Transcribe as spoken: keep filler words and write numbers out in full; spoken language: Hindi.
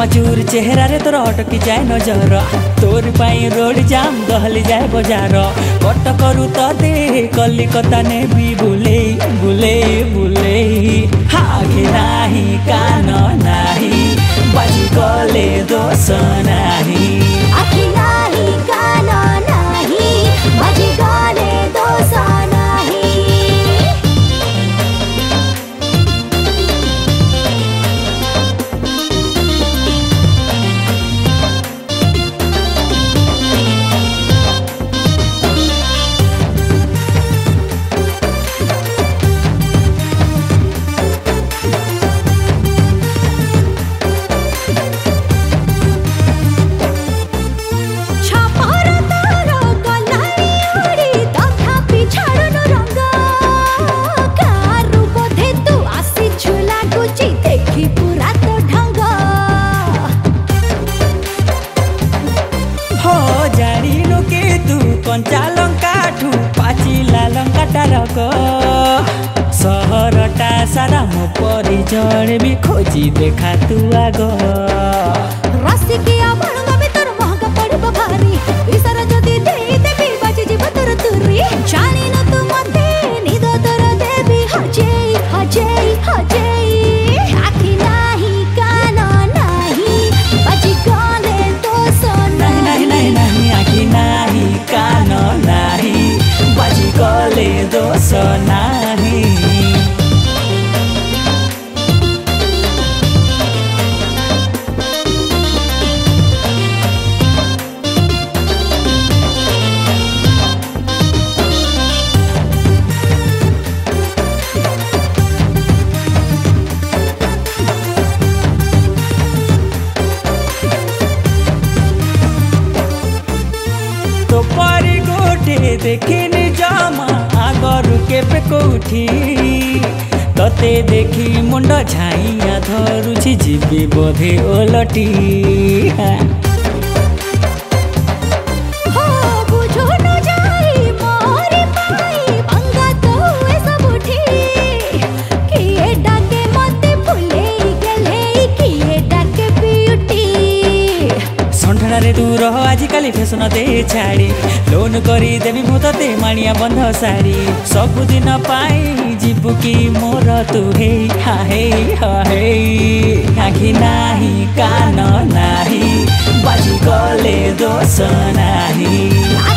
चकचूर चेहरा रे तोर अटकी जाए नजर तोर पाई रोड जाम दहली जाए बजार कट करू तते कलिकता ने भी बुले बुले बुले आगे नाही कान नाही बाजी गले दोष नाही आखी नाही कान नाही बाजी गले दोष नाही। कंचा लंका ठू पाचिला लंका टारक सहरटा सारा मो परिचय भी खोजी देखा तू आग रसिकिया बणगा भीतर महंगा पड़ब भारी इसारा जदी दे देबी बाजी जीव तोर तुरी जानी न तू मते निद तोर देबी हजेई हजेई हजेई आखी नाही कान नाही बाजी गले दोष नहीं नहीं नहीं नहीं आखी नाही कान नाही बाजी गले दोष नाही। तो परी गोटे देखिनी जमा आगरु केबे कोठी तते देखी मुंड झाइया धरुछि जीवी बोधे ओलटी हो बुझो न जाई मोरी पाई पंगा तो हुए सब उठी किए डाके मते फुले गेले किए डाके ब्यूटी संठड़ा रे दूर हो आजिकाली फैशन दे छाड़ी लोन करी देवी मु ते मानिया बंध साड़ी सबुदिन पाई जीवु की मोर तू हे हा हे हा हे आखी नाही कान नाही बाजी गले दोष नाही।